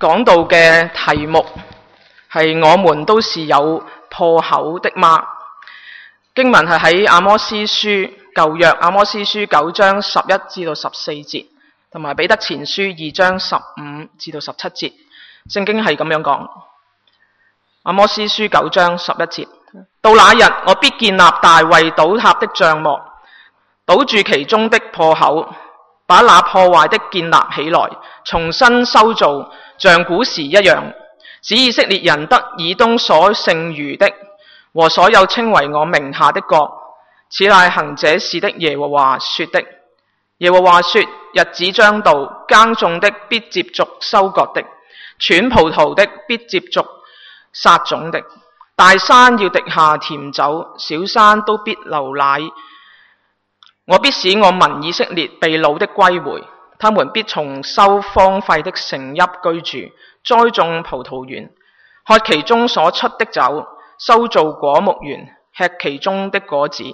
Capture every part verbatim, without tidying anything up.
講到嘅題目係我們都是有破口的嗎？經文係喺阿摩司書舊約阿摩司書九章十一至到十四節，同埋彼得前書二章十五至到十七節。聖經係咁樣講。阿摩司書九章十一節，到那日我必建立大衛倒塌的帳幕，堵住其中的破口，把那破壞的建立起來，重新修造，像古時一樣，使以色列人得以東所剩餘的和所有稱為我名下的國。此乃行這事的耶和華說的。耶和華說，日子將到，耕種的必接續收割的，踹葡萄的必接續撒種的。大山要滴下甜酒，小山都必流奶。我必使我民以色列被擄的歸回，他們必重修荒廢的城邑居住，栽種葡萄園，喝其中所出的酒，修造果木園，吃其中的果子。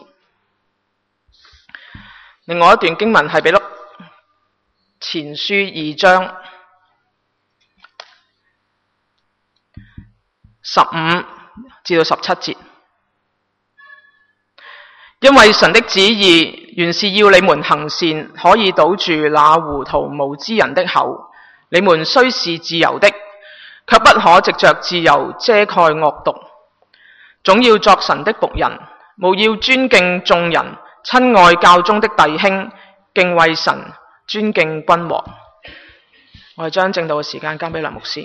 另外一段經文係彼得前書二章十五至到十七節，因為神的旨意原是要你們行善，可以堵住那糊塗無知人的口。你們雖是自由的，卻不可藉着自由遮蓋惡毒，總要作神的僕人，務要尊敬眾人，親愛教中的弟兄，敬畏神，尊敬君王。我哋將正道嘅時間交俾梁牧師。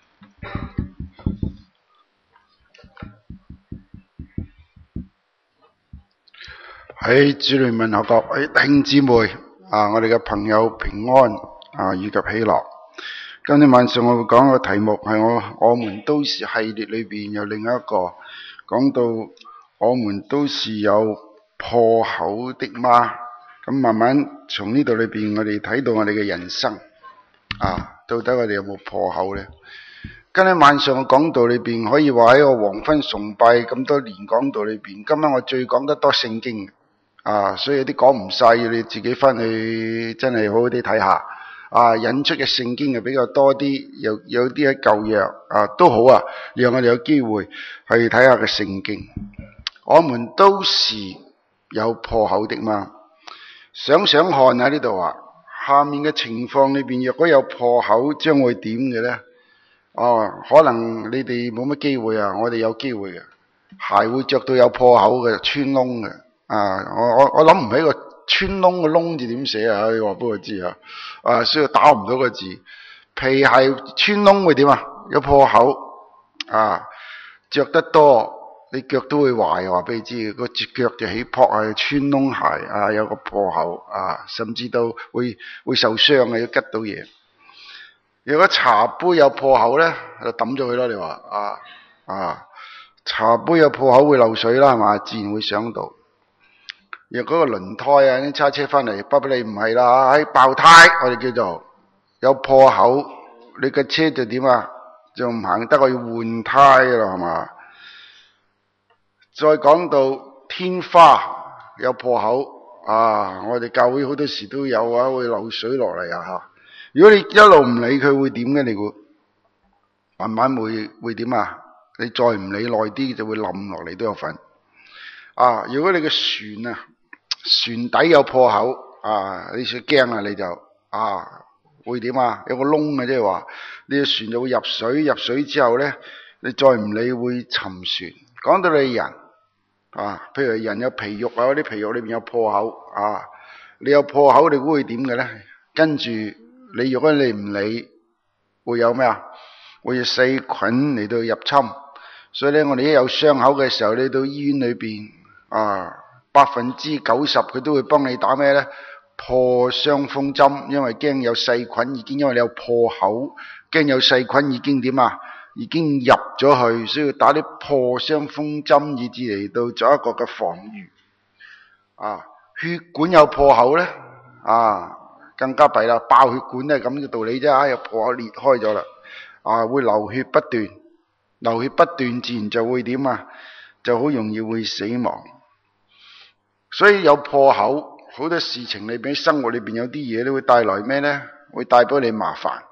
喺主內問候各位弟兄姊妹啊，我哋嘅朋友平安啊，以及喜樂。今天晚上我會講個題目係我我們都是系列裏邊有另一個講到我們都是有破口的嗎？咁慢慢從呢度裏邊我哋睇到我哋嘅人生啊，到底我哋有冇破口呢？今日晚上嘅講道裏邊可以話喺個黃昏崇拜咁多年講道裏邊，今晚我最講得多聖經啊，所以有啲講唔晒，要你自己翻去真係好好啲睇下啊，引出嘅聖經係比較多啲，有有啲喺舊約啊都好啊，讓我哋有機會去睇下個聖經。我們都是有破口的嗎？想想看下呢度啊，下面嘅情況裏邊，若果有破口，將會點嘅呢？哦，可能你哋冇乜機會啊，我哋有機會嘅，鞋會着到有破口嘅，穿窿嘅。啊，我我我諗唔起個穿窿嘅窿字點寫啊？你話俾我知啊。啊，所以打唔到個字。皮鞋穿窿會點啊？有破口啊，着得多，你腳都會壞。話俾你知，個隻腳就起泡啊，穿窿鞋啊，有個破口啊，甚至到會會受傷啊，要拮到嘢。如果茶杯有破口咧，就抌咗佢咯。你話啊啊，茶杯有破口會漏水啦，係嘛？自然會想到。若嗰個輪胎啊，啲揸車翻嚟，不不你唔係啦，喺爆胎，我哋叫做有破口，你嘅車就點啊？就唔行得，我要換胎啦，係嘛？再講到天花有破口啊，我哋教會好多時都有啊，會漏水落嚟啊吓。如果你一路唔理佢會點嘅？你估慢慢會會點啊？你再唔理耐啲就會冧落嚟都有份啊！如果你嘅船啊船底有破口啊，你就驚啊，你就啊會點啊？有個窿嘅，即係話你嘅船就會入水，入水之後咧，你再唔理會沉船。講到你人啊，譬如人有皮肉啊，嗰啲皮肉裏邊有破口啊，你有破口，你估會點嘅咧？跟住你如果你唔理，會有咩啊？會有細菌嚟到入侵。所以咧，我哋一有傷口嘅時候，你到醫院裏邊啊，百分之九十佢都會幫你打咩咧？破傷風針，因為驚有細菌已經，因為你有破口，驚有細菌已經點啊？已經入咗去，所以要打啲破傷風針，以至嚟到做一個嘅防禦。啊，血管有破口咧，啊，更加弊啦，爆血管咧咁嘅道理啫，啊，有破口裂開咗啦，啊，會流血不斷。流血不斷，自然就會點啊？就好容易會死亡。所以有破口，好多事情裏邊，生活裏邊有啲嘢都會帶來咩呢？會帶俾你麻煩。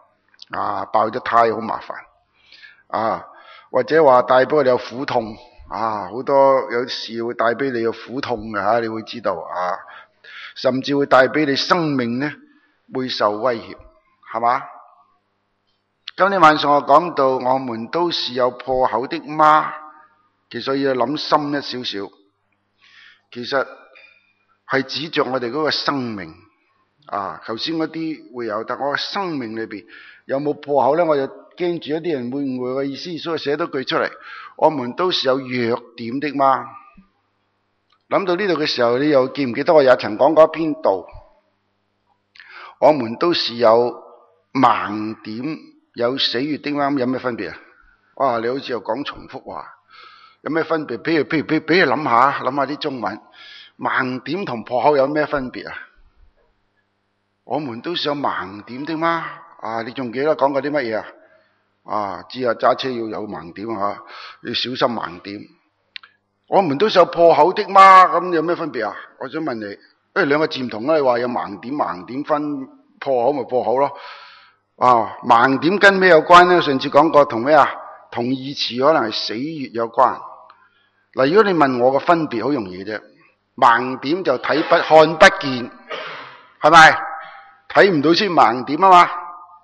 啊，爆咗胎好麻煩啊，或者話帶俾我哋有苦痛啊，好多有時會帶俾你有苦痛嘅吓，你會知道啊，甚至會帶俾你生命呢會受威脅，係嘛？今天晚上我講到我們都是有破口的嗎？其實要諗深一少少，其實係指着我哋嗰個生命啊。頭先嗰啲會有，但我嘅生命裏邊有冇破口呢？我就驚住一啲人會誤會我嘅意思，所以寫多句出嚟。我們都是有弱點的嗎？諗到呢度嘅時候，你又記唔記得我也曾講過一篇道？我們都是有盲點、有死穴的嗎？有咩分別啊？哇！你好似又講重複話，有咩分別？譬如譬如譬如俾你諗下，諗下啲中文，盲點同破口有咩分別啊？我們都是有盲點的嗎？啊！你仲記得講過啲乜嘢啊？啊！知啊，揸車要有盲點啊，要小心盲點。我們都是有破口的嗎？咁有咩分別啊？我想問你，誒兩個字唔同啦，你話有盲點，盲點分破口咪破口咯？啊，盲點跟咩有關呢？上次講過同咩啊？同義詞可能係死穴有關。嗱，如果你問我個分別，好容易啫。盲點就睇不看不見，係咪？睇唔到先盲點啊嘛。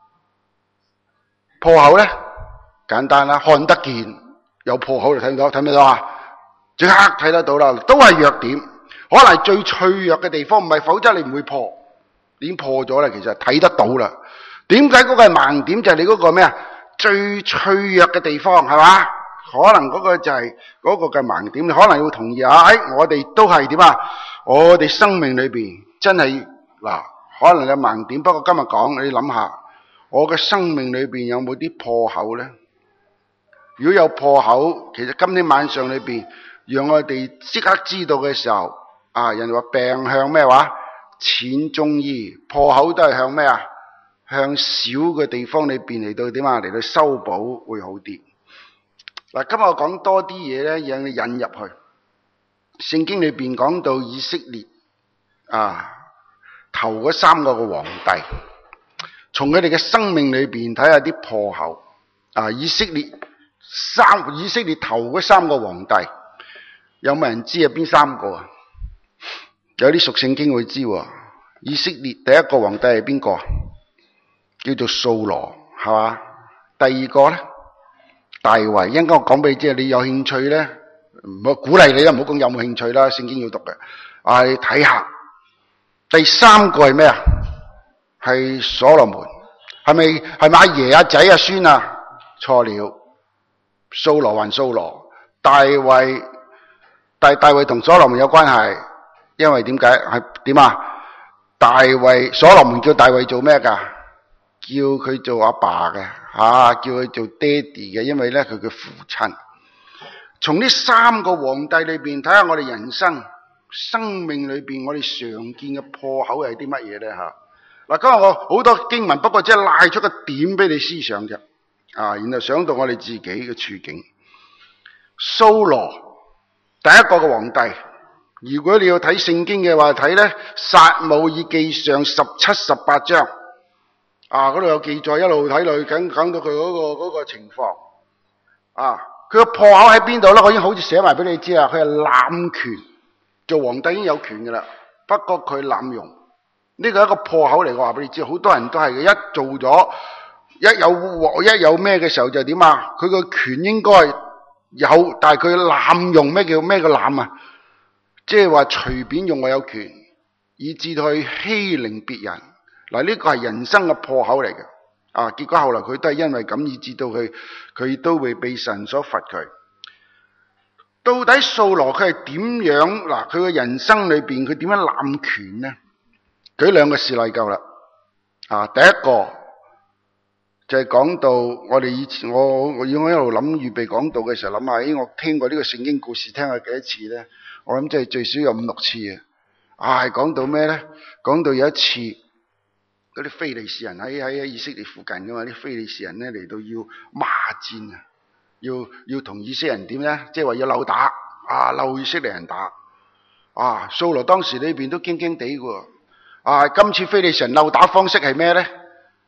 破口咧簡單啦，看得見，有破口就睇唔到，睇唔睇到啊？即刻睇得到啦，都係弱點，可能係最脆弱嘅地方，唔係否則你唔會破，已經破咗啦，其實睇得到啦。點解嗰個係盲點？就係你嗰個咩啊？最脆弱嘅地方係嘛？可能嗰個就係嗰個嘅盲點，你可能要同意啊！誒，我哋都係點啊？我哋生命裏邊真係嗱，可能有盲點，不過今日講，你諗下，我嘅生命裏邊有冇啲破口咧？如果有破口，其實今天晚上裏邊，讓我哋即刻知道嘅時候，啊，人哋話病向咩話？淺中醫，破口都係向咩啊？向小嘅地方裏邊嚟到點啊？嚟到修補會好啲。嗱，今日我講多啲嘢咧，讓你引入去。聖經裏邊講到以色列啊，頭嗰三個嘅皇帝，從佢哋嘅生命裏邊睇下啲破口。啊，以色列三以色列頭嗰三個皇帝，有冇人知係邊三個啊？有啲熟聖經會知喎。以色列第一個皇帝係邊個？叫做掃羅，係嘛？第二個咧，大衛。應該我講俾你知，你有興趣咧，唔好鼓勵你啦，唔好講有冇興趣啦。聖經要讀嘅，啊，你睇下。第三個係咩啊？係所羅門，係咪係咪阿爺阿仔阿孫啊？錯了，掃羅還掃羅，大衛，但大衛同所羅門有關係，因為點解係點啊？大衛所羅門叫大衛做咩噶？叫佢做阿爸嘅，啊，叫佢做爹哋嘅，因為咧佢嘅父親。從呢三個皇帝裏邊睇下我哋人生生命裏邊我哋常見嘅破口係啲乜嘢咧吓？嗱，今日我好多經文，不過即係拉出個點俾你思想啫，啊，然後想到我哋自己嘅處境。掃羅第一個嘅皇帝，如果你要睇聖經嘅話，睇咧撒母耳記上十七、十八章。啊！嗰度有記載，一路睇落去，講講到佢嗰、嗰個、嗰個情況。啊！佢個破口喺邊度咧？我已經好似寫埋俾你知啦。佢係濫權，做皇帝已經有權噶啦。不過佢濫用，呢個係一個破口嚟。我話俾你知，好多人都係嘅。一做咗，一有一有咩嘅時候就點啊？佢個權應該有，但係佢濫用。咩叫咩叫濫啊？即係話隨便用我有權，以致到去欺凌別人。嗱，呢個係人生嘅破口嚟嘅，啊！結果後來佢都係因為咁，以致到佢佢都會被神所罰佢。到底掃羅佢係點樣？嗱，佢嘅人生裏邊佢點樣濫權呢？舉兩個事例夠啦。啊，第一個就係講到我哋以前我我要我一路諗預備講道嘅時候諗下，咦，我聽過呢個聖經故事聽過幾多次咧？我諗即係最少有五六次啊！啊，係講到咩咧？講到有一次。嗰啲非利士人喺喺以色列附近噶嘛，啲非利士人咧嚟到要罵戰啊，要要同以色列人點咧？即係話要扭打啊，扭以色列人打啊！掃羅當時呢邊都驚驚地嘅，啊！今次非利士人扭打方式係咩咧？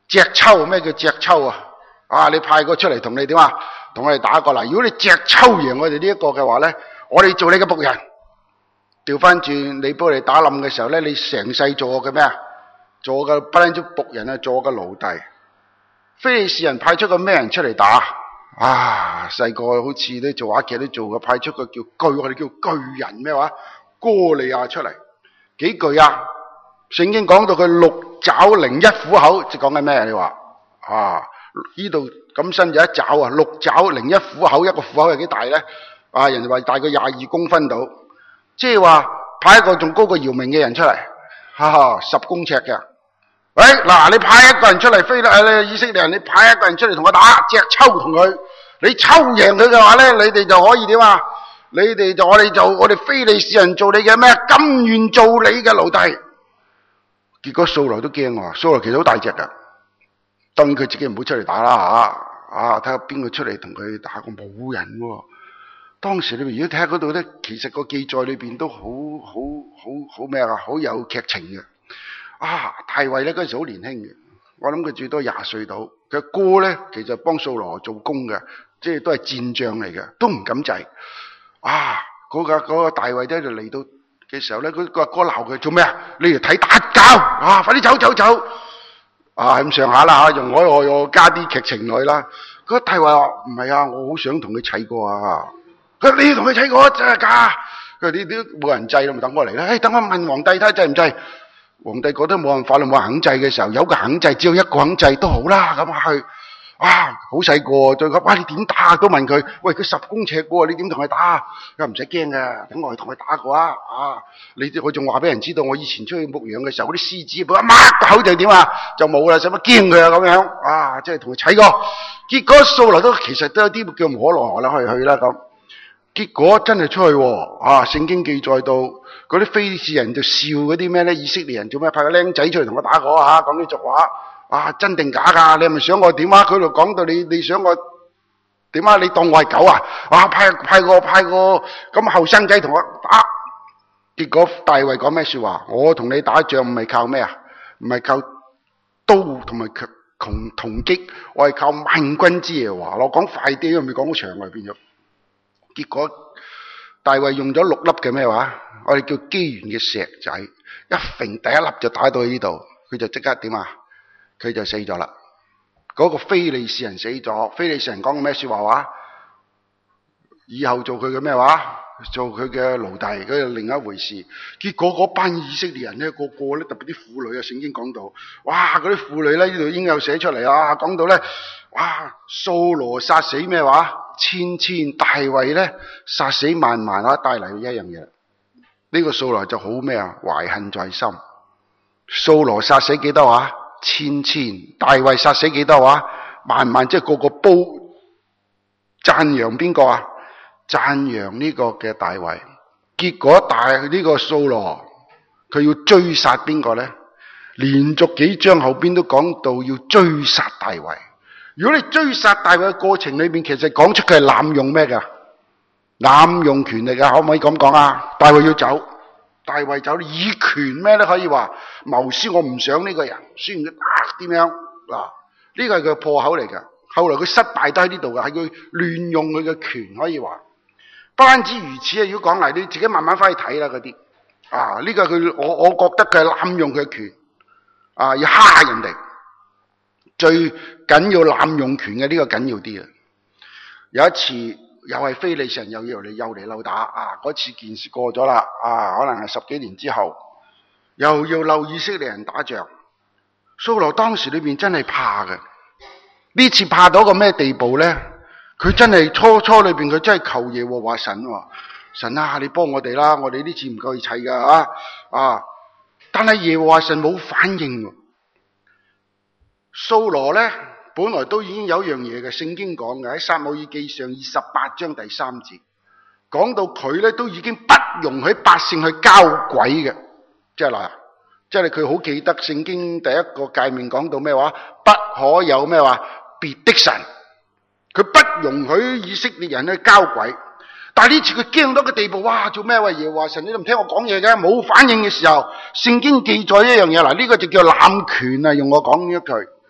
隻抽，咩叫隻抽啊？啊，你派個出嚟同你點啊？同我哋打過嚟。如果你隻抽贏我哋呢一個嘅話咧，我哋做你嘅僕人。調翻轉，你幫我哋打冧嘅時候咧，你成世做我嘅咩啊？做我嘅不單止僕人啊，做我嘅奴隸。非利士人派出個咩人出嚟打？啊，細個好似都做話劇都做過，派出個叫巨，我哋叫巨人咩話？哥利亞出嚟，幾巨啊？聖經講到佢六爪零一虎口，即係講緊咩？你話啊？呢度咁身有一爪啊，六爪零一虎口，一個虎口係幾大咧？啊，人哋話大概廿二公分到，即係話派一個仲高過姚明嘅人出嚟，哈哈，十公尺嘅。喂，嗱，你派一個人出嚟飛啦，誒，以色列人，你派一個人出嚟同我打，隻抽同佢，你抽贏佢嘅話咧，你哋就可以點啊？你哋就我哋就我哋非利士人做你嘅咩？甘願做你嘅奴隸。結果掃羅都驚喎，掃羅其實好大隻噶，當然佢自己唔好出嚟打啦吓，啊，睇下邊個出嚟同佢打過，冇人喎。當時你如果睇下嗰度咧，其實個記載裏邊都好好好好咩啊，好有劇情嘅。啊，大衛咧嗰陣時好年輕嘅，我諗佢最多廿歲到。佢哥咧其實幫掃羅做工嘅，即係都係戰將嚟嘅，都唔敢制。啊，嗰、嗰個嗰、嗰個大衛咧就嚟到嘅時候咧，嗰個阿哥鬧佢做咩啊？你嚟睇打交啊！快啲走走走！啊咁上下啦吓，用我我我加啲劇情落去啦。嗰個大衛話唔係啊，我好想同佢砌過啊。佢話你要同佢砌過真係假？佢話你都冇人制啦，咪等我嚟啦。誒、哎，等我問皇帝睇制唔制？皇帝覺得冇辦法啦，冇人肯制嘅時候，有個肯制，只要一個肯制都好啦。咁去，啊，好細個，再講，哇，你點打都問佢，喂，佢十公尺嘅，你點同佢打？佢話唔使驚嘅，等我去同佢打過啊。啊，你我仲話俾人知道，我以前出去牧羊嘅時候，嗰啲獅子，佢一擘個口就點啊，就冇啦，使乜驚佢啊咁樣？啊，即係同佢砌過。結果掃羅都其實都有啲叫無可奈何啦，去去啦咁。結果真係出去喎，啊！聖經記載到嗰啲非利士人就笑嗰啲咩咧？以色列人做咩派個僆仔出嚟同我打過啊？講啲俗話，啊，真定假噶？你係咪想我點啊？佢度講到你，你想我點啊？你當我係狗啊？啊，派派個派個咁後生仔同我打，結果大衛講咩說話？我同你打仗唔係靠咩啊？唔係靠刀同埋強銅銅戟，我係靠萬軍之耶和華。我講快啲，因為未講到場外變咗。結果大衛用咗六粒嘅咩話？我哋叫基源嘅石仔，一揈第一粒就打到去呢度，佢就即刻點啊？佢就死咗啦。嗰、那個非利士人死咗，非利士人講嘅咩說話話？以後做佢嘅咩話？做佢嘅奴隸，嗰係另一回事。結果嗰班以色列人咧，個個咧，特別啲婦女啊，聖經講到，哇，嗰啲婦女咧呢度已經有寫出嚟啦，講到咧，哇，掃羅殺死咩話？千千，大衛咧殺死萬萬啊，帶嚟一樣嘢。呢、這個掃羅就好咩啊？懷恨在心。掃羅殺死幾多話？千千，大衛殺死幾多話？萬萬，即係個個煲讚揚邊個啊？讚揚呢個嘅大衛。結果大呢、這個掃羅佢要追殺邊個咧？連續幾章後邊都講到要追殺大衛。如果你追殺大衛嘅過程裏邊，其實講出佢係濫用咩噶？濫用權力噶，可唔可以咁講啊？大衛要走，大衛走以權咩咧？可以話謀私，我唔想呢個人，雖然佢啊點樣嗱，呢個係佢破口嚟噶。後來佢失敗都喺呢度噶，係佢亂用佢嘅權，可以話。不單止如此啊！如果講嚟，你自己慢慢翻去睇啦，嗰啲啊，呢個佢我我覺得佢係濫用佢嘅權啊，要蝦人哋。最緊要濫用權嘅呢個緊要啲啊！有一次又係非利士人又要嚟又嚟溜打啊！嗰次件事過咗啦啊，可能係十幾年之後，又要溜以色列人打仗。掃羅當時裏邊真係怕嘅，呢次怕到個咩地步咧？佢真係初初裏邊佢真係求耶和華神喎，神啊，你幫我哋啦！我哋呢次唔夠砌噶啊啊！但係耶和華神冇反應。掃羅咧，本來都已經有樣嘢嘅，聖經講嘅喺撒母耳記上二十八章第三節，講到佢咧都已經不容許百姓去交鬼嘅，即係嗱，即係佢好記得聖經第一個誡命講到咩話？不可有咩話別的神，佢不容許以色列人去交鬼。但係呢次佢驚到個地步，哇！做咩？喂，耶和華神，你都唔聽我講嘢嘅，冇反應嘅時候，聖經記載一樣嘢，嗱，呢個就叫濫權啊！用我講呢一句。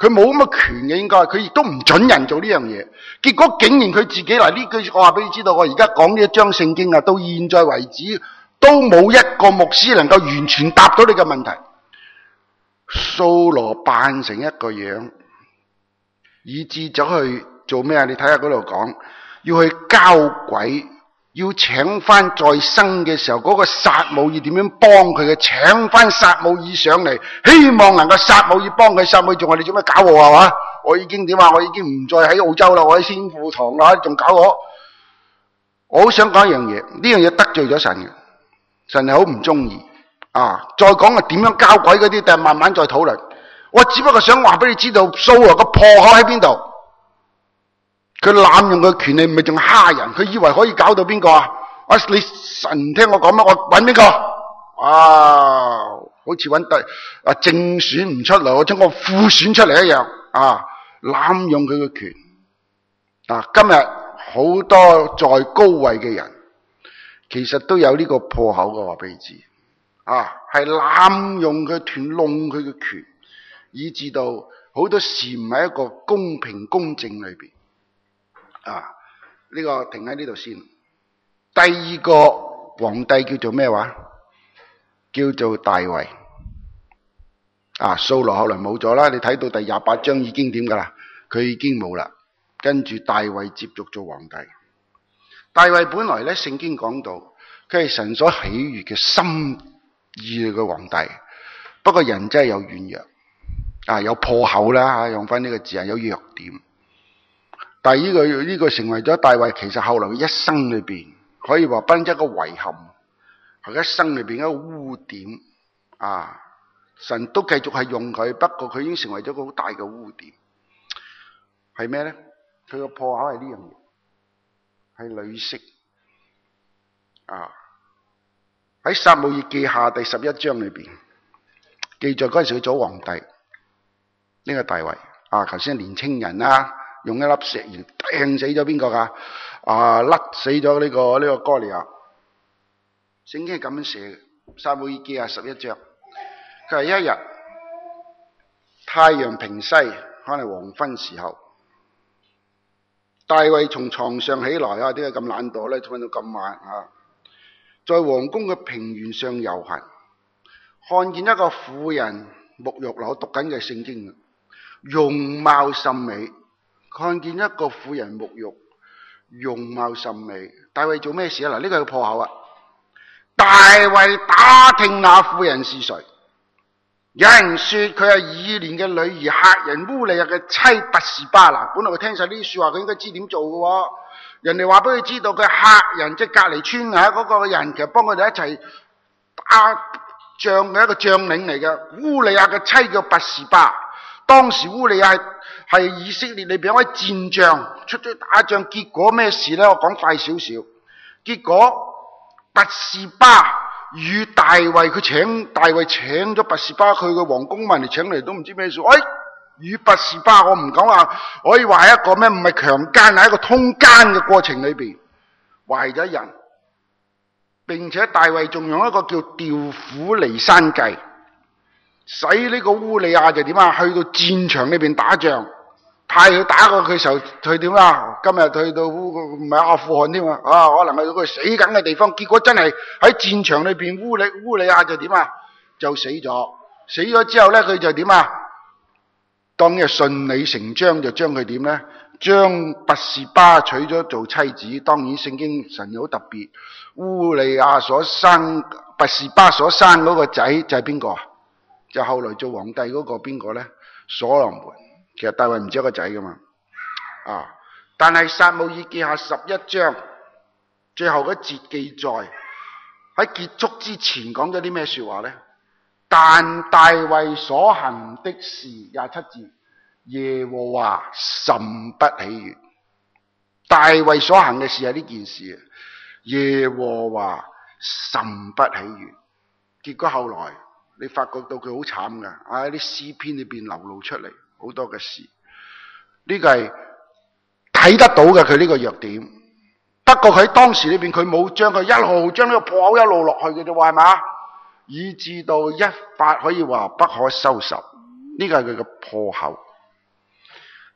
佢冇咁嘅權嘅，應該佢亦都唔准人做呢樣嘢。結果竟然佢自己嗱，呢句我話俾你知道，我而家講呢一章聖經啊，到現在為止都冇一個牧師能夠完全答到你嘅問題。掃羅扮成一個樣，以致走去做咩啊？你睇下嗰度講，要去交鬼，要請翻在生嘅時候嗰個撒母耳點樣幫佢嘅，請翻撒母耳上嚟，希望能夠撒母耳幫佢。撒母耳仲話你做咩搞我啊？嘛，我已經點啊？我已經唔再喺澳洲啦，我喺仙富堂啦，仲搞我。我好想講一樣嘢，呢樣嘢得罪咗神嘅，神係好唔中意啊！再講啊，點樣交鬼嗰啲，但係慢慢再討論。我只不過想話俾你知道，掃羅個破口喺邊度？佢濫用佢權利，唔係仲蝦人？佢以為可以搞到邊個啊？啊，你神聽我講乜？我揾邊個？啊，好似揾得啊正選唔出嚟，我將個副選出嚟一樣啊！濫用佢嘅權啊！今日好多在高位嘅人，其實都有呢個破口嘅，話俾你知啊，係濫用佢權，弄佢嘅權，以致到好多事唔喺一個公平公正裏邊。啊！呢、這個停喺呢度先。第二個皇帝叫做咩話？叫做大衛。啊，掃羅後來冇咗啦。你睇到第廿八章已經點噶啦？佢已經冇啦。跟住大衛接續做皇帝。大衛本來咧，聖經講到佢係神所喜悅嘅心意嘅皇帝。不過人真係有軟弱，啊，有破口啦，用翻呢個字啊，有弱點。但係、這、呢個呢、這個成為咗大衛其實後來嘅一生裏邊，可以話變咗一個遺憾，係一生裏邊一個污點啊！神都繼續係用佢，不過佢已經成為咗個好大嘅污點。係咩咧？佢個破口係呢樣嘢，係女色啊！喺撒母耳記下第十一章裏邊記載嗰陣時佢做皇帝，呢、這個大衛啊，頭先係年青人啦、啊。用一粒石鹽掟死咗邊個噶？啊，甩死咗呢、這個呢、這個哥利亞。聖經係咁樣寫嘅，撒母耳記下十一章。佢係一日太陽平西，可能黃昏時候，大衛從床上起來啊，點解咁懶惰咧？瞓到咁晚啊！在皇宮嘅平原上遊行，看見一個婦人沐浴，我讀緊嘅聖經，容貌甚美。看見一個婦人沐浴，容貌甚美。大衛做咩事啊？嗱，呢個係個破口啊！大衛打聽那婦人是誰。有人說佢係以連嘅女兒赫人烏利亞嘅妻拔示巴。嗱，本來佢聽晒呢啲說話，佢應該知點做嘅。人哋話俾佢知道佢赫人，即係隔籬村啊嗰個人，其實幫佢哋一齊打仗嘅一個將領嚟嘅。烏利亞嘅妻叫拔示巴。當時烏利亞係係以色列裏邊一位戰將，出咗打仗，結果咩事呢？我講快少少。結果拔示巴與大衛，佢請大衛請咗拔示巴去嘅皇宮問嚟，請嚟都唔知咩事。哎，與拔示巴，我唔講話，可以話係一個咩？唔係強姦，係一個通奸嘅過程裏邊懷咗人，並且大衛仲用一個叫調虎離山計。使呢個烏利亞就點啊？去到戰場裏邊打仗，派佢打過佢時候，佢點啊？今日去到烏唔係阿富汗添啊！啊，可能去到佢死緊嘅地方，結果真係喺戰場裏邊烏利烏利亞就點啊？就死咗。死咗之後咧，佢就點啊？當日順理成章就將佢點咧？將拔示巴娶咗做妻子。當然聖經神好特別，烏利亞所生拔示巴所生嗰個仔就係邊個啊？就後來做皇帝嗰個邊個咧？所羅門。其實大衛唔止一個仔噶嘛，啊！但係撒母耳記下十一章最後嗰節記載喺結束之前講咗啲咩說話咧？但大衛所行的事，廿七節，耶和華甚不喜悅。大衛所行嘅事係呢件事，耶和華甚不喜悅。結果後來你發覺到佢好慘噶，喺啲詩篇裏邊流露出嚟好多嘅事，呢、這個係睇得到嘅佢呢個弱點。不過佢喺當時裏邊佢冇將佢一路將呢個破口一路落去嘅啫，係嘛？以至到一發可以話不可收拾，呢、這個係佢嘅破口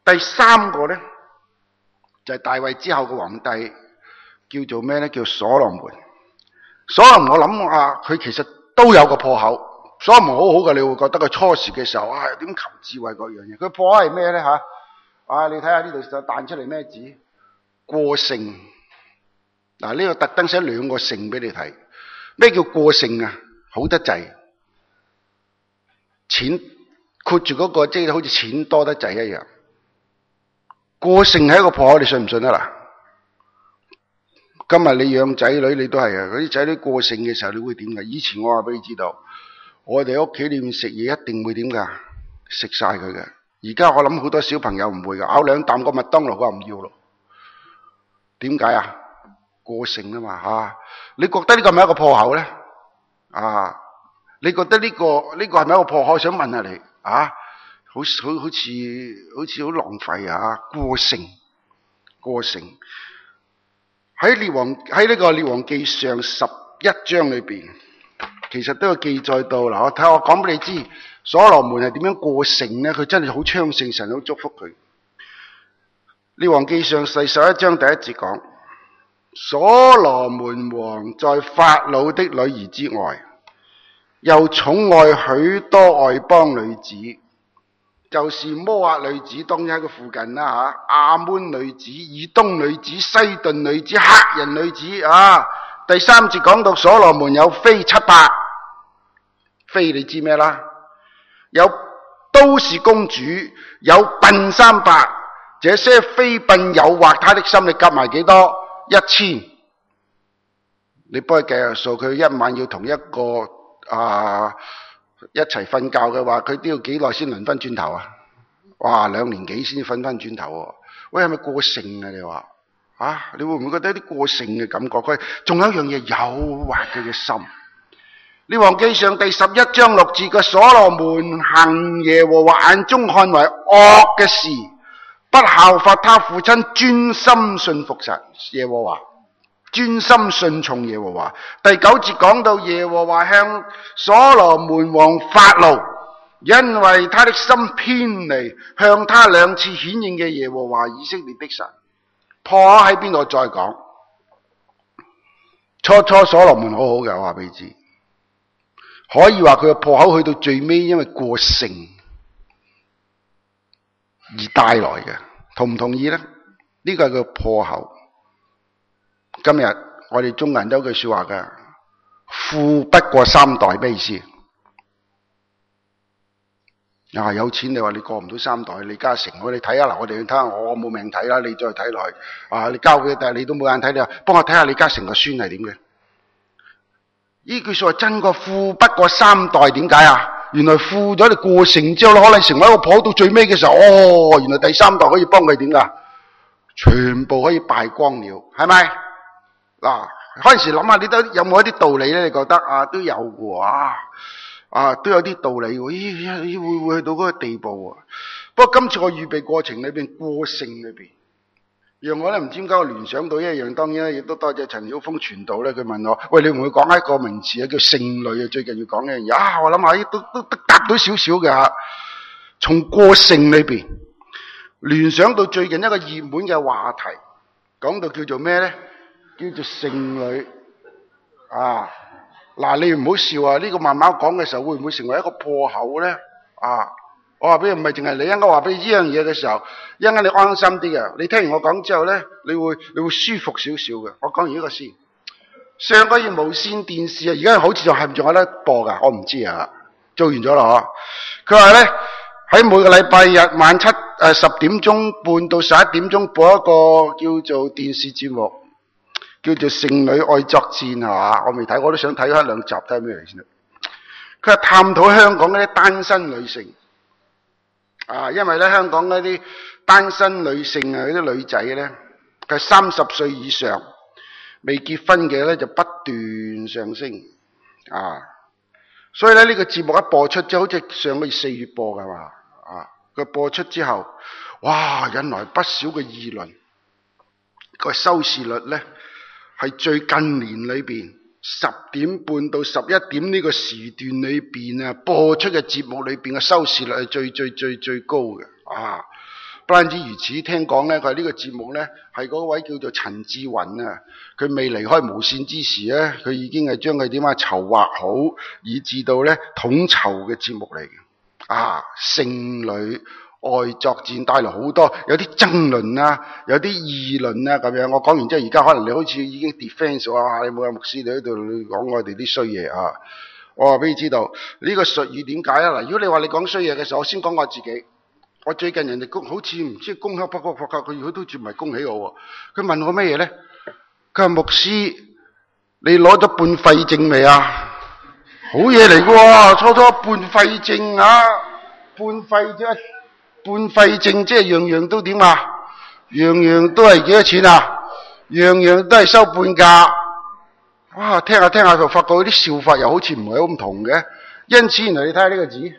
第三個咧就係、是、大衛之後嘅皇帝，叫做咩咧？叫所羅門。所羅門我諗啊，佢其實都有個破口。所羅門好好嘅，你會覺得佢初時嘅時候啊，點求智慧嗰樣嘢。佢破口係咩咧吓？啊，你睇下呢度就彈出嚟咩字？過剩。嗱，呢個特登寫兩個剩俾你睇。咩叫過剩啊？好得滯，錢括住嗰個，即係好似錢多得滯一樣。過剩係一個破口，你信唔信啊？嗱，今日你養仔女，你都係啊。嗰啲仔女過剩嘅時候，你會點噶？以前我話俾你知道，我哋屋企裏面食嘢一定會點噶？食晒佢嘅。而家我諗好多小朋友唔會噶，咬兩啖個麥當勞佢話唔要咯。點解啊？過剩啊嘛吓。你覺得呢個係咪一個破口咧？啊，你覺得呢、這個呢、這個係咪一個破口？我想問下你啊，好好好似好似好浪費啊！過剩，過剩喺列王喺呢個列王記上十一章裏邊，其實都有記載到嗱。我睇我講俾你知，所羅門係點樣過剩咧？佢真係好昌盛，神好祝福佢。列王記上第十一章第一節講。所羅門王在法老的女兒之外，又寵愛許多外邦女子，就是摩押女子，當然喺佢附近啦吓，亞捫女子、以東女子、西頓女子、赫人女子啊。第三節講到所羅門有妃七百，妃你知咩啦？有都是公主，有嬪三百，這些妃嬪誘惑他的心，你夾埋幾多？一千，你幫佢計下數，佢一晚要同一個啊一齊瞓覺嘅話，佢都要幾耐先輪翻轉頭啊？哇，兩年幾先瞓翻轉頭喎？喂，係咪過剩啊？你話啊？你會唔會覺得有啲過剩嘅感覺？佢仲有一樣嘢誘惑佢嘅心。列王記上第十一章六節嘅所羅門行耶和華眼中看為惡嘅事，不效法他父親，專心信服神耶和華，專心順從耶和華。第九節講到耶和華向所羅門王發怒，因為他的心偏離向他兩次顯現嘅耶和華以色列的神。破口喺邊度？再講，初初所羅門好好嘅，我話俾你知，可以話佢嘅破口去到最尾，因為過剩而帶來嘅，同唔同意呢？呢個係個破口。今日我哋中國人都有句說話嘅，富不過三代，咩意思？啊，有錢你話你過唔到三代，李嘉誠我哋睇下嗱，我哋去睇下，我冇命睇啦，你再睇落去啊，你交佢，但係你都冇眼睇，你話幫我睇下李嘉誠個孫係點嘅？呢句說話真個富不過三代，點解啊？原來富咗你過剩之後，可能成為一個婆，到最尾嘅時候，哦，原來第三代可以幫佢點噶？全部可以敗光了，係咪？嗱，開陣時諗下，你都有冇一啲道理咧？你覺得啊，都有嘅啊，啊，都有啲道理喎。咦、哎，會唔會去到嗰個地步啊？不過今次我預備過程裏邊過剩裏邊，讓我咧唔知點解我聯想到一樣，當然咧亦都多謝陳曉峰傳道咧，佢問我：喂，你會唔會講一個名詞啊？叫剩女啊，最近要講一樣嘢啊！我諗下，都都都答到少少嘅吓。從過剩裏邊聯想到最近一個熱門嘅話題，講到叫做咩咧？叫做剩女啊！嗱，你唔好笑啊！呢個慢慢講嘅時候，會唔會成為一個破口咧？啊！我話俾你，唔係淨係你，一陣間話俾你呢樣嘢嘅時候，一陣間你安心啲嘅。你聽完我講之後咧，你會你會舒服少少嘅。我講完呢個先。上個月無線電視啊，而家好似仲係唔仲有得播噶？我唔知啊。做完咗啦嗬。佢話咧喺每個禮拜日晚七誒十點鐘半到十一點鐘播一個叫做電視節目，叫做《剩女愛作戰》係嘛？我未睇，我都想睇翻兩集睇咩嚟先。佢係探討香港嗰啲單身女性。啊，因為咧香港嗰啲單身女性啊，嗰啲女仔咧，佢三十歲以上未結婚嘅咧就不斷上升啊，所以咧呢個節目一播出，即係好似上個月四月播噶嘛，啊，佢播出之後，哇，引來不少嘅議論，個收視率咧係最近年裏邊十點半到十一點呢個時段裏邊啊播出嘅節目裏邊嘅收視率係最最最最高嘅啊！ 不單止如此，聽講咧，佢呢個節目咧係嗰位叫做陳志雲啊，佢未離開無線之時咧，佢已經係將佢點啊籌劃好，以至到咧統籌嘅節目嚟嘅。啊，聖女愛作戰帶來好多有啲爭論啊，有啲議論啊咁樣。我講完之後，而家可能你好似已經 defence 啊，你冇有牧師你喺度講我哋啲衰嘢啊？我話俾你知道呢、這個術語點解啊？嗱，如果你話你講衰嘢嘅時候，我先講我自己。我最近人哋恭好似唔知恭喜不過不過，佢都仲唔係恭喜我喎？佢問我咩嘢咧？佢話牧師，你攞咗半廢證未啊？好嘢嚟嘅喎，初初半廢證啊，半廢啫，半廢證即係樣樣都點啊？樣樣都係幾多錢啊？樣樣都係收半價。哇！聽下聽下就發覺啲笑法又好似唔係好唔同嘅。因此原來你睇下呢個字，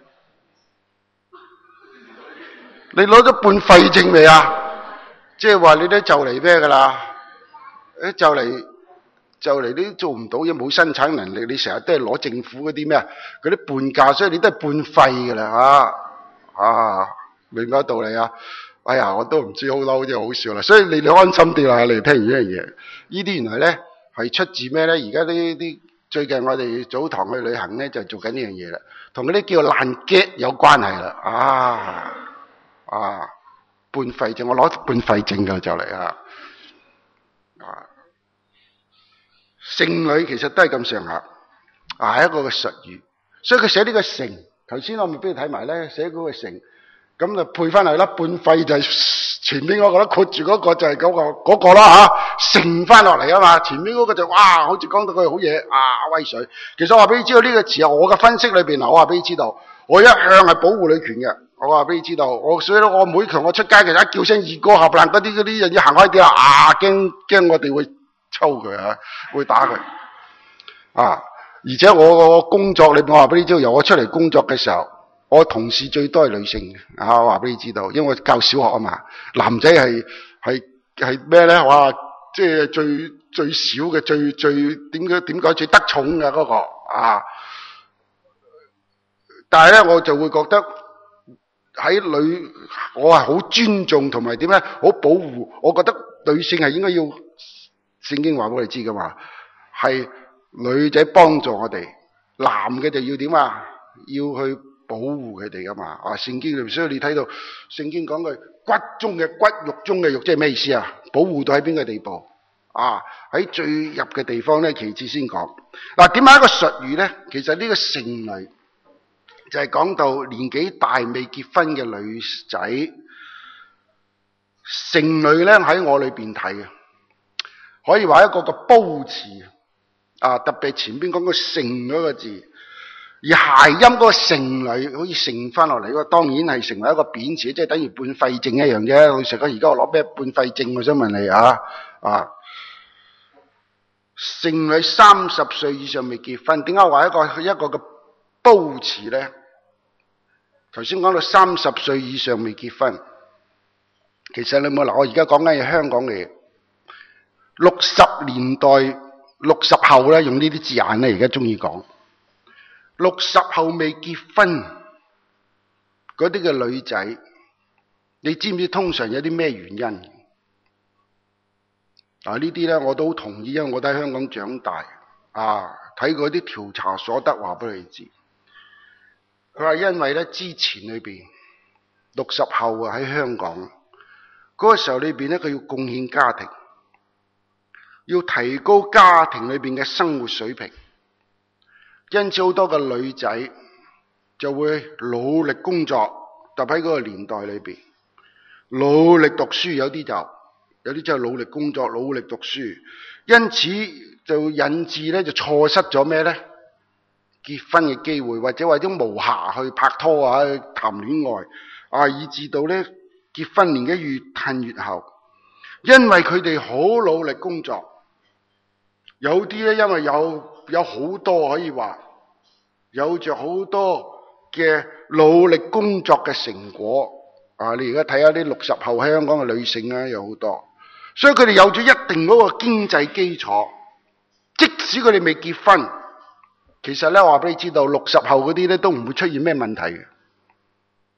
你攞咗半廢證未啊？即係話你都就嚟咩噶啦？誒，就嚟就嚟都做唔到嘢，冇生產能力，你成日都係攞政府嗰啲咩啊？嗰啲半價，所以你都係半廢噶啦啊！啊，明白道理啊？哎呀，我都唔知好嬲，真係好笑啦。所以你哋安心啲啦，你哋聽完呢樣嘢，呢啲原來咧係出自咩咧？而家呢啲最近我哋早堂去旅行咧，就做緊呢樣嘢啦，同嗰啲叫爛 get 有關係啦。啊啊，半廢證，我攞半廢證噶就嚟啊！啊，聖女其實都係咁上下，啊係一個嘅術語，所以佢寫呢個成，頭先我咪俾你睇埋咧，寫嗰個成，咁就配翻嚟啦。半廢就係前面嗰個啦，括住嗰個就係嗰、嗰個嗰、嗰個啦吓，成翻落嚟啊嘛。前面嗰個就哇，好似講到佢好嘢啊威水。其實我話俾你知道呢個詞啊，我嘅分析裏邊啊，我話俾你知道，我一向係保護女權嘅。我話俾你知道，我所以我每強我出街其實一叫聲二哥合爛嗰啲嗰啲人要行開啲啊，啊驚驚我哋會抽佢啊，會打佢啊！而且我我工作裏邊，我話俾你知道，由我出嚟工作嘅時候，我同事最多係女性嘅啊！我話俾你知道，因為我教小學啊嘛，男仔係係係咩咧？哇！即係最最少嘅，最最點解點解最得寵嘅嗰個啊！但係咧，我就會覺得。喺女，我係好尊重同埋點咧，好保護。我覺得女性係應該要聖經話俾我哋知噶嘛，係女仔幫助我哋，男嘅就要點啊？要去保護佢哋噶嘛。啊，聖經裏面，所以你睇到聖經講句骨中嘅骨，肉中嘅肉，即係咩意思啊？保護到喺邊個地步？啊，喺最入嘅地方咧，其次先講。嗱，點解一個術語咧？其實呢個聖女。就係講到年紀大未結婚嘅女仔，聖女咧喺我裏邊睇嘅，可以話一個個褒詞啊，特別前邊講個聖嗰個字，而諧音嗰個聖女，好似聖翻落嚟嗰個，當然係成為一個貶詞，即係等於半廢證一樣啫。老實講，而家我攞咩半廢證？我想問你啊啊！聖女三十歲以上未結婚，點解話一個一個嘅褒詞咧？頭先講到三十歲以上未結婚，其實你冇嗱，我而家講緊係香港嘅嘢。六十年代六十後咧，用呢啲字眼咧，而家中意講六十後未結婚嗰啲嘅女仔，你知唔知通常有啲咩原因？啊，呢啲咧我都好同意，因為我都喺香港長大啊，睇過啲調查所得，話俾你知。佢話因為咧之前裏邊六十後啊喺香港嗰個時候裏邊咧，佢要貢獻家庭，要提高家庭裏邊嘅生活水平，因此好多嘅女仔就會努力工作，特別喺嗰個年代裏邊努力讀書，有啲就有啲就係努力工作、努力讀書，因此就引致咧就錯失咗咩咧？結婚嘅機會，或者為咗無暇去拍拖啊、談戀愛啊，以至到咧結婚年紀越褪越後，因為佢哋好努力工作，有啲咧因為有有好多可以話有着好多嘅努力工作嘅成果啊！你而家睇下啲六十後喺香港嘅女性啊，有好多，所以佢哋有咗一定嗰個經濟基礎，即使佢哋未結婚。其實咧，我話俾你知道，六十後嗰啲咧都唔會出現咩問題嘅。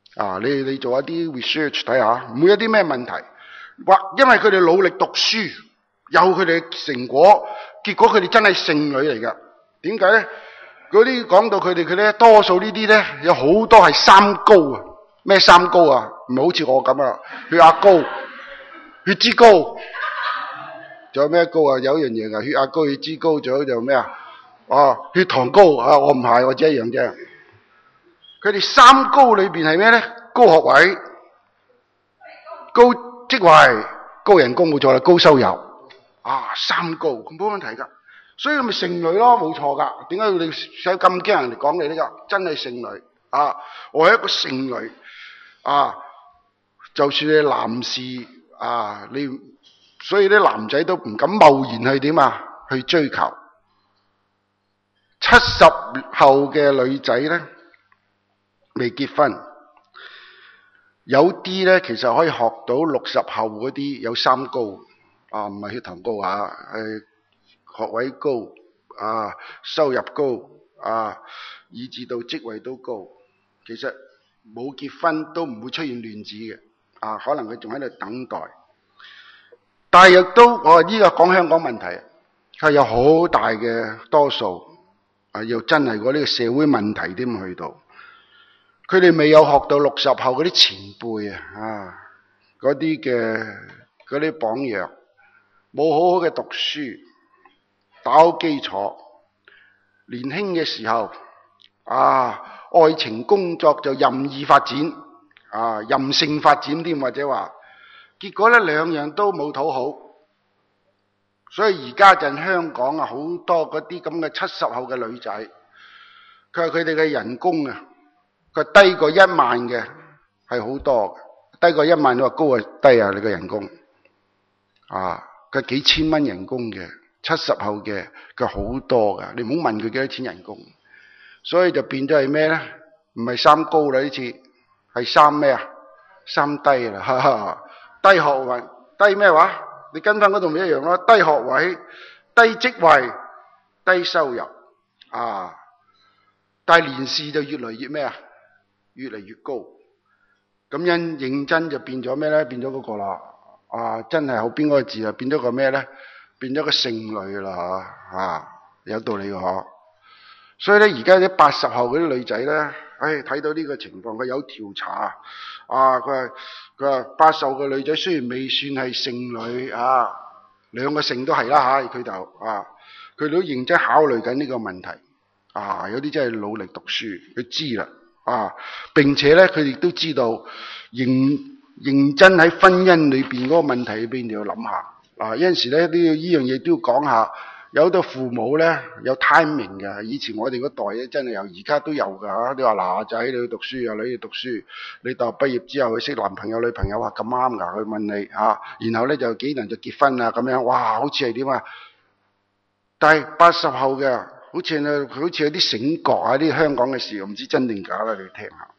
啊，你你做一啲 research 睇下，唔會有啲咩問題。或因為佢哋努力讀書，有佢哋嘅成果，結果佢哋真係剩女嚟㗎。點解咧？嗰啲講到佢哋佢咧，多數呢啲咧有好多係三高啊！咩三高啊？唔係好似我咁啊，血壓高、血脂高，仲有咩高啊？有一樣嘢啊，血壓高、血脂高，仲有就咩啊？哦，血糖高啊！我唔係，我只一樣啫。佢哋三高裏邊係咩咧？高學位、高職位、高人工，冇錯啦，高收入啊，三高咁冇問題噶。所以咪剩女咯，冇錯噶。點解你使咁驚人哋講你呢個？真係剩女啊！我係一個剩女啊！就算你男士啊，你所以啲男仔都唔敢貿然去點啊，去追求。七十後嘅女仔咧，未結婚，有啲咧其實可以學到六十後嗰啲有三高啊，唔係血糖高啊，係學位高啊，收入高啊，以至到職位都高。其實冇結婚都唔會出現亂子嘅啊，可能佢仲喺度等待。但係亦都我依個講香港問題，係有好大嘅多數啊，又真係嗰啲社會問題添去到。佢哋未有學到六十後嗰啲前輩啊，嗰啲嘅嗰啲榜樣，冇好好嘅讀書，打好基礎，年輕嘅時候啊，愛情工作就任意發展啊，任性發展添，或者話，結果咧兩樣都冇討好，所以而家陣香港啊好多嗰啲咁嘅七十後嘅女仔，佢話佢哋嘅人工啊。佢低過一萬嘅係好多嘅，低過一萬你話高啊低啊你個人工啊，佢幾千蚊人工嘅七十後嘅佢好多噶，你唔好問佢幾多錢人工，所以就變咗係咩咧？唔係三高啦呢次，係三咩啊？三低啦，哈哈，低學位，低咩話？你跟翻嗰度咪一樣咯，低學位、低職位、低收入啊，但係年事就越嚟越咩啊？越嚟越高，咁因認真就變咗咩咧？變咗嗰個啦，啊，真係後邊嗰個字啊，變咗個咩咧？變咗個剩女啦，吓啊，有道理嘅嗬。所以咧，而家啲八十後嗰啲女仔咧，唉，睇到呢個情況，佢有調查啊，佢話佢話八十後嘅女仔雖然未算係剩女啊，兩個剩都係啦吓，佢就啊，佢都認真考慮緊呢個問題啊，有啲真係努力讀書，佢知啦。啊！並且咧，佢哋都知道認認真喺婚姻裏邊嗰個問題裏邊，你要諗下。啊，有陣時咧，呢呢樣嘢都要講下。有好多父母咧有 timing 嘅，以前我哋嗰代咧真係有，而家都有噶嚇。你話嗱仔你去讀書啊，女去讀書，你大學畢業之後去識男朋友女朋友啊，咁啱㗎，佢問你嚇、啊，然後咧就幾年就結婚啊咁樣，哇！好似係點啊？但係八十後嘅。好似啊，佢好似有啲醒覺啊！啲香港嘅事，我唔知真定假啦，你聽下。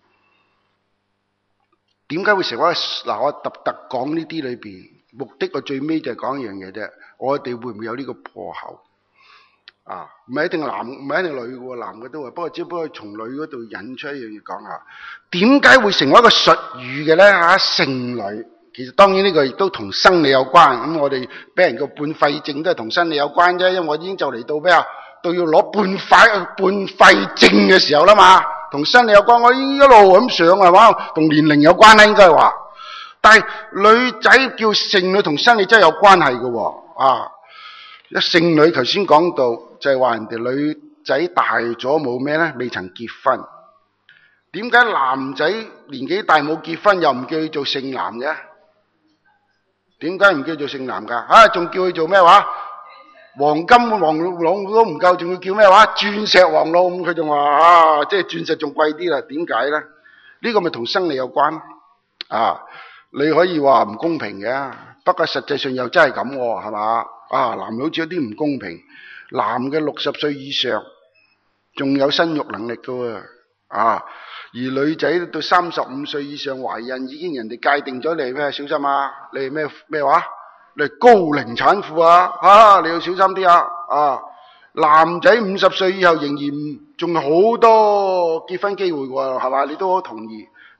點解會成為嗱？我特特講呢啲裏邊，目的我最尾就係講一樣嘢啫。我哋會唔會有呢個破口啊？唔係一定男，唔係一定女嘅，男嘅都係。不過只不過從女嗰度引出一樣嘢講下，點解會成為一個術語嘅咧？嚇，剩女。其實當然呢個亦都同生理有關。咁我哋俾人個半廢症都係同生理有關啫。因為我已經就嚟到咩啊？到要攞半廢半廢症嘅時候啦嘛，同生理有關，我已經一路咁上係嘛，同年齡有關啦應該話。但係女仔叫剩女同生理真係有關係嘅喎，啊！一剩女頭先講到就係話人哋女仔大咗冇咩咧，未曾結婚。點解男仔年紀大冇結婚又唔叫佢做剩男嘅？點解唔叫做剩男㗎？啊，仲叫佢做咩話？黃金黃龍都唔夠，仲要叫咩話？鑽石黃龍，佢仲話啊，即係鑽石仲貴啲啦。點解咧？呢個咪同生理有關啊？你可以話唔公平嘅，不過實際上又真係咁，係嘛？啊，男女好似有啲唔公平。男嘅六十歲以上仲有生育能力噶喎，啊，而女仔到三十五歲以上懷孕，已經人哋界定咗你係咩？小心啊！你係咩咩話？你係高齡產婦啊！啊，你要小心啲啊！啊，男仔五十歲以後仍然仲有好多結婚機會喎，係嘛？你都好同意。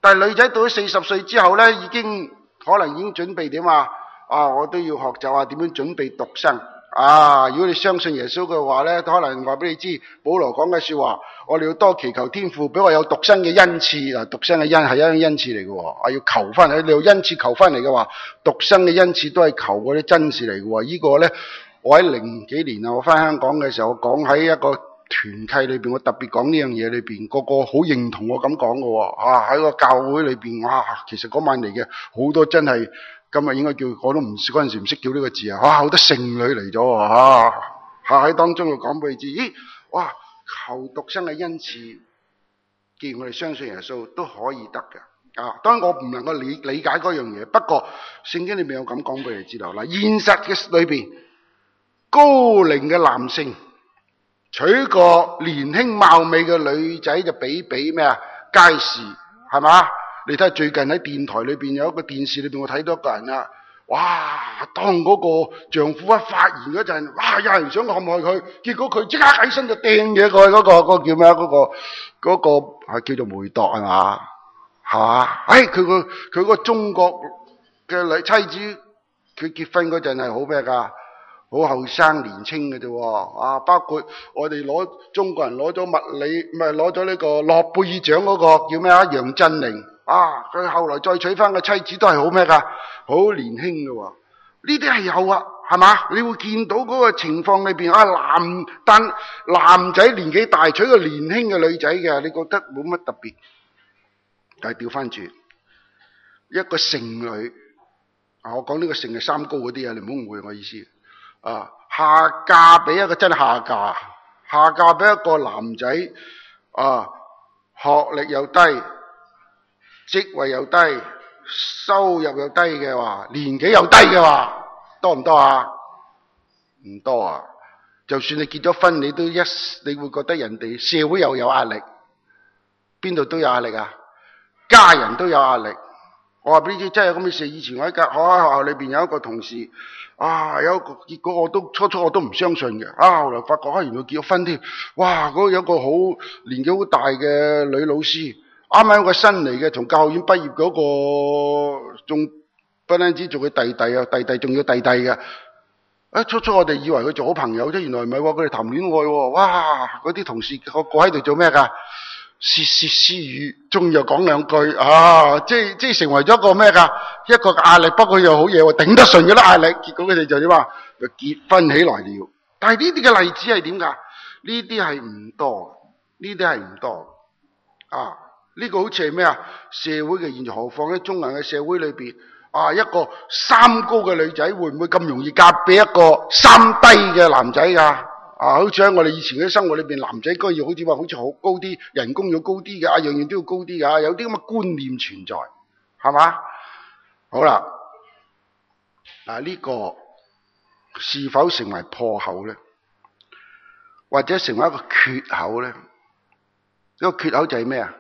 但係女仔到咗四十歲之後呢，已經可能已經準備點啊？啊，我都要學習啊，點樣準備獨身啊？如果你相信耶穌嘅話呢，可能話俾你知，保羅講嘅說話，我哋要多祈求天父俾我有獨身嘅恩賜啊！獨身嘅恩係一樣恩賜嚟嘅，啊要求翻嚟，你有恩賜求翻嚟嘅話，獨身嘅恩賜都係求嗰啲真事嚟嘅。呢、這個呢，我喺零幾年啊，我翻香港嘅時候，我講喺一個團契裏邊，我特別講呢樣嘢裏邊，個個好認同我咁講嘅。啊喺個教會裏邊，哇，其實嗰晚嚟嘅好多真係。今日應該叫我都唔嗰陣時唔識叫呢個字啊！哇，好多聖女嚟咗啊！嚇喺當中就講俾你知，咦，哇，求獨身嘅恩賜，既然我哋相信耶穌都可以得嘅啊！當然我唔能夠理理解嗰樣嘢，不過聖經裏面有咁講俾你知道啦。現實嘅裏邊，高齡嘅男性娶個年輕貌美嘅女仔就比比咩啊街市係嘛？你睇下最近喺電台裏邊有一個電視裏邊，我睇到一個人啊，哇！當嗰個丈夫一發言嗰陣，哇！有人想陷害佢，結果佢即刻起身就掟嘢過去嗰個嗰個叫咩啊？嗰個嗰個係叫做梅鐸係嘛？係嘛？哎，佢個佢個中國嘅女妻子，佢結婚嗰陣係好咩㗎？好後生年青嘅啫，啊！包括我哋攞中國人攞咗物理，唔係攞咗呢個諾貝爾獎嗰個叫咩啊？楊振寧。啊！佢後來再娶翻個妻子都係好咩噶？好年輕嘅喎，呢啲係有啊，係嘛？你會見到嗰個情況裏邊啊，男但男仔年紀大娶個年輕嘅女仔嘅，你覺得冇乜特別？但係調翻轉一個剩女啊，我講呢個剩係三高嗰啲啊，你唔好誤會我意思啊。下嫁俾一個真係下嫁，下嫁俾一個男仔啊，學歷又低。職位又低，收入又低嘅話，年紀又低嘅話，多唔多啊？唔多啊！就算你結咗婚，你都一你會覺得人哋社會又有壓力，邊度都有壓力啊！家人都有壓力。我話俾你知，真係咁嘅事。以前我喺間學校裏邊有一個同事，啊，有一個結果我都初初我都唔相信嘅，啊，後來發覺啊，原來結咗婚添，哇！嗰個有一個好年紀好大嘅女老師。啱啱有個新嚟嘅，從教學院畢業嗰個，仲不單止做佢弟弟啊，弟弟仲要弟弟嘅。啊，初初我哋以為佢做好朋友啫，原來唔係喎，佢哋談戀愛喎。哇！嗰啲同事個個喺度做咩噶？竊竊私語，仲又講兩句啊！即係即係成為咗一個咩噶？一個壓力，不過又好嘢喎，頂得順嗰啲壓力。結果佢哋就點啊？就結婚起來了。但係呢啲嘅例子係點噶？呢啲係唔多，呢啲係唔多啊！呢個好似係咩啊？社會嘅現象，何況喺中人嘅社會裏邊啊，一個三高嘅女仔會唔會咁容易嫁俾一個三低嘅男仔噶？啊，好似喺我哋以前嘅生活裏邊，男仔該要好似話好似好高啲，人工要高啲嘅，啊樣樣都要高啲嘅，有啲咁嘅觀念存在，係嘛？好啦，啊呢個是否成為破口咧？或者成為一個缺口咧？呢個缺口就係咩啊？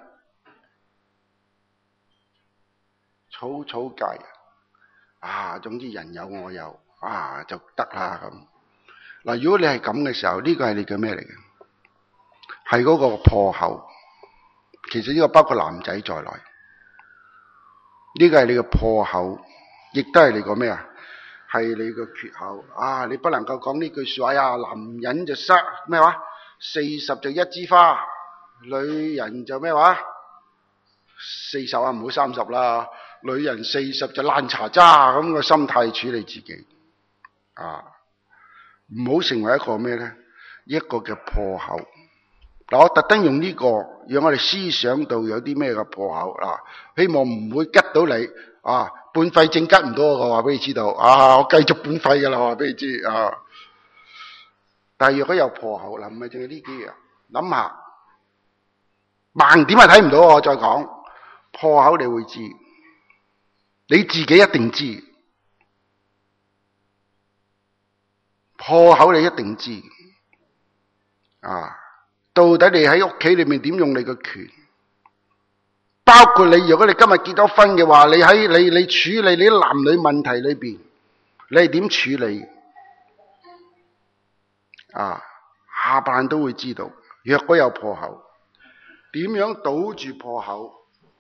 草草界啊，總之人有我有啊就得啦咁。嗱，如果你係咁嘅時候，呢個係你嘅咩嚟嘅？係嗰個破口。其實呢個包括男仔在內，呢個係你嘅破口，亦都係你個咩啊？係你嘅缺口啊！你不能夠講呢句說話呀。男人就塞咩話？四十就一枝花，女人就咩話？四十啊，唔好三十啦。女人四十就爛茶渣，咁個心態處理自己啊，唔好成為一個咩咧？一個嘅破口。嗱，我特登用呢個，讓我哋思想到有啲咩嘅破口嗱，希望唔會吉到你啊，本費正吉唔到我，話俾你知道啊，我繼續本費噶啦，我話俾你知啊。但係若果有破口，嗱，唔係淨係呢幾樣，諗下盲點係睇唔到，我再講破口，你會知。你自己一定知，破口你一定知啊！到底你喺屋企裏面點用你嘅權？包括你，如果你今日結咗婚嘅話，你喺你你處理你啲男女問題裏邊，你係點處理？啊，下班都會知道。若果有破口，點樣堵住破口？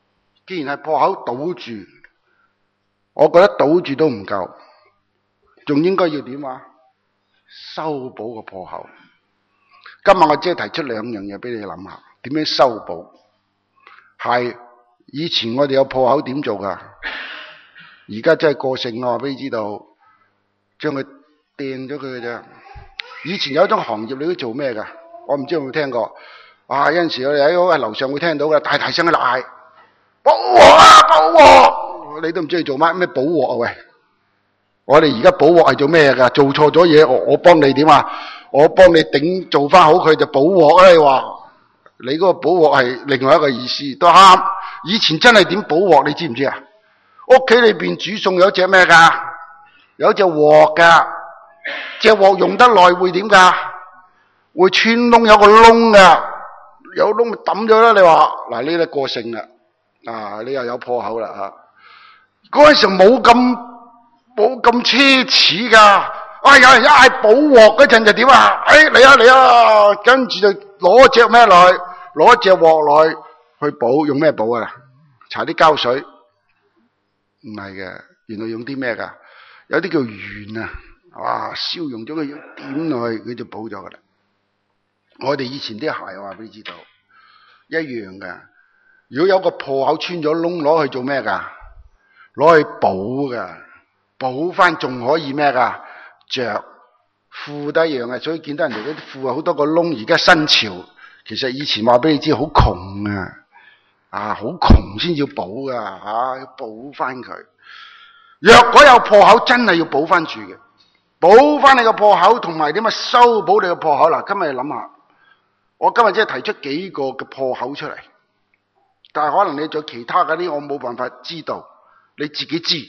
既然係破口堵住，我覺得堵住都唔夠，仲應該要點啊？修補個破口。今日我只係提出兩樣嘢俾你諗下，點樣修補？係以前我哋有破口點做噶？而家真係過剩，我話俾你知道，將佢掟咗佢嘅啫。以前有一種行業，你都做咩噶？我唔知有冇聽過。啊，有陣時我哋喺喺樓上會聽到嘅，大大聲喺度嗌補鑊啊，補鑊！你都唔知佢做乜咩補鑊啊？喂！我哋而家補鑊係做咩噶？做錯咗嘢，我我幫你點啊？我幫你頂做翻好佢就補鑊啦！你話你嗰個補鑊係另外一個意思，都啱。以前真係點補鑊，你知唔知啊？屋企裏邊煮餸有隻咩噶？有隻鑊噶，隻鑊用得耐會點噶？會穿窿，有個窿噶，有窿咪抌咗啦！你話嗱，呢啲過剩啦，啊你又有破口啦吓。嗰陣時冇咁冇咁奢侈噶，啊有人一嗌補鑊嗰陣就點啊？哎嚟啊嚟啊，跟住就攞隻咩來，攞隻鑊來去補，用咩補啊？搽啲膠水？唔係嘅，原來用啲咩噶？有啲叫鉛啊，哇燒溶咗佢要點落去，佢就補咗噶啦。我哋以前啲鞋我話俾你知道，一樣嘅。如果有個破口穿咗窿，攞去做咩噶？攞去補噶，補翻仲可以咩噶？着褲都一樣嘅，所以見到人哋嗰啲褲啊好多個窿，而家新潮。其實以前話俾你知好窮啊，啊好窮先要補噶吓，要補翻佢。若果有破口，真係要補翻住嘅，補翻你個破口，同埋點啊修補你個破口。嗱，今日你諗下，我今日即係提出幾個嘅破口出嚟，但係可能你仲有其他嗰啲，我冇辦法知道。你自己知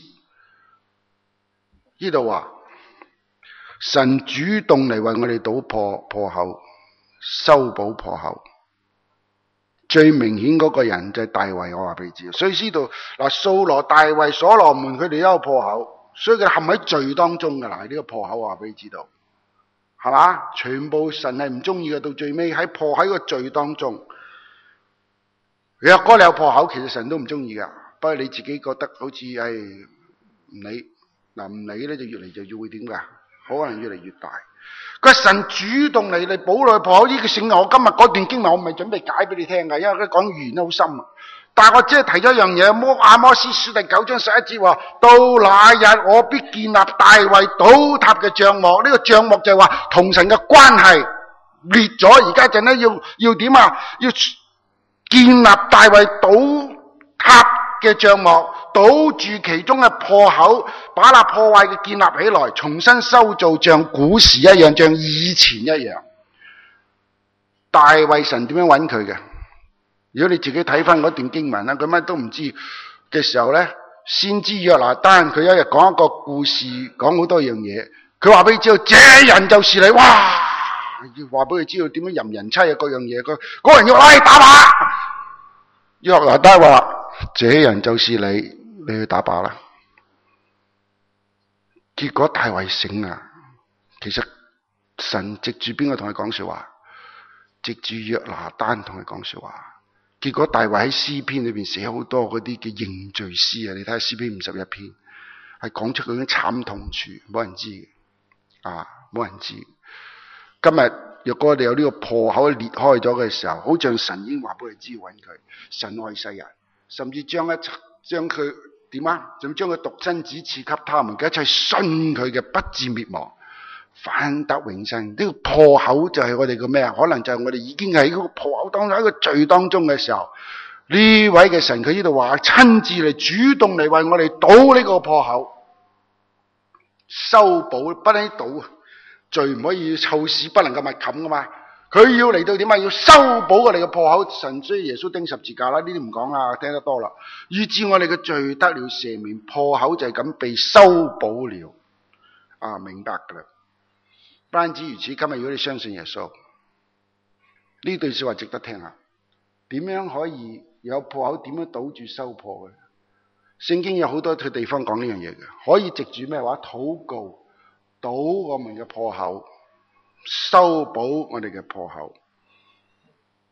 呢度話神主動嚟為我哋堵破破口，修補破口。最明顯嗰個人就係大衛，我話俾你知。所以知道嗱，掃羅、大衛、所羅門佢哋都有破口，所以佢哋陷喺罪當中噶啦。呢個破口我話俾你知道，係嘛？全部神係唔中意嘅，到最尾喺破喺個罪當中。若果你有破口，其實神都唔中意噶。不過你自己覺得好似係唔理，嗱唔理咧就越嚟就要會點噶？可能越嚟越大。個神主動嚟嚟補你破口，呢個聖經我今日嗰段經文我唔係準備解俾你聽噶，因為佢講語言好深啊。但係我只係提咗一樣嘢，摩阿摩司書第九章十一節話：到那日我必建立大衛倒塌嘅帳幕。呢、這個帳幕就係話同神嘅關係裂咗，而家陣咧要要點啊？要建立大衛倒塌嘅帳幕，堵住其中嘅破口，把那破壞嘅建立起來，重新修造，像古時一樣，像以前一樣。大衛神點樣揾佢嘅？如果你自己睇翻嗰段經文啦，佢乜都唔知嘅時候咧，先知約拿單佢一日講一個故事，講好多樣嘢。佢話俾你知道，這人就是你。哇！要話俾佢知道點樣淫人妻啊，各樣嘢。佢嗰人要拉打靶。約拿單話：這人就是你，你去打靶啦。結果大衛醒啊，其實神藉住邊個同佢講說話？藉住約拿單同佢講說話。結果大衛喺詩篇裏邊寫好多嗰啲嘅認罪詩啊，你睇下詩篇五十一篇，係講出佢啲慘痛處，冇人知嘅，啊，冇人知。今日若果我哋有呢個破口裂開咗嘅時候，好像神已經話俾佢知揾佢，神愛世人，甚至將一將佢點啊？就將佢獨生子賜給他們嘅一切信佢嘅，不至滅亡，反得永生。呢、這個破口就係我哋嘅咩啊？可能就係我哋已經喺嗰個破口當中，喺個罪當中嘅時候，呢位嘅神佢呢度話親自嚟主動嚟為我哋堵呢個破口，修補不能堵啊！罪唔可以臭屎不能夠密冚噶嘛，佢要嚟到點啊？要修補我哋嘅破口。神需要耶穌釘十字架啦，呢啲唔講啦，聽得多啦。以致我哋嘅罪得了赦免，破口就係咁被修補了。啊，明白噶啦。不單止如此，今日如果你相信耶穌，呢句說話值得聽下。點樣可以有破口？點樣堵住修破嘅？聖經有好多嘅地方講呢樣嘢嘅，可以藉住咩話？禱告。堵我們嘅破口，修補我哋嘅破口。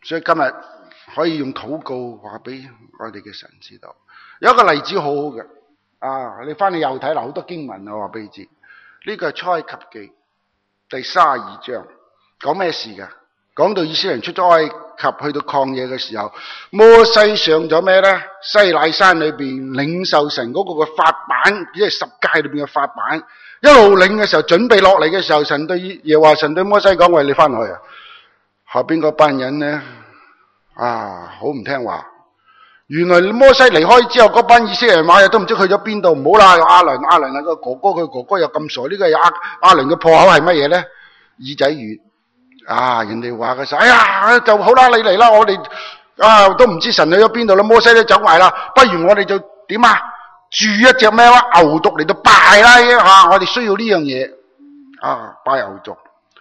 所以今日可以用禱告話俾我哋嘅神知道。有一個例子好好嘅，啊，你翻去又睇啦，好多經文我話俾你知。呢個係出埃及記第三十二章，講咩事㗎？講到以色列人出咗埃及去到曠野嘅時候，摩西上咗咩呢？西乃山裏邊領受神嗰個嘅法版，即係十誡裏邊嘅法版。一路領嘅時候，準備落嚟嘅時候，神對耶和華神對摩西講：喂，你翻去啊！後邊嗰班人呢，啊，好唔聽話。原來摩西離開之後，嗰班以色列人馬日都唔知去咗邊度。唔好啦，亞倫，亞倫係個哥哥，佢哥哥又咁傻。呢個係亞亞倫嘅破口係乜嘢呢？耳仔軟。啊，人哋話嘅時候，哎呀，就好啦，你嚟啦，我哋啊都唔知神去咗邊度啦。摩西都走埋啦，不如我哋就點啊？鑄一隻咩話牛犢嚟到拜啦！啊，我哋需要呢樣嘢啊，拜牛犢。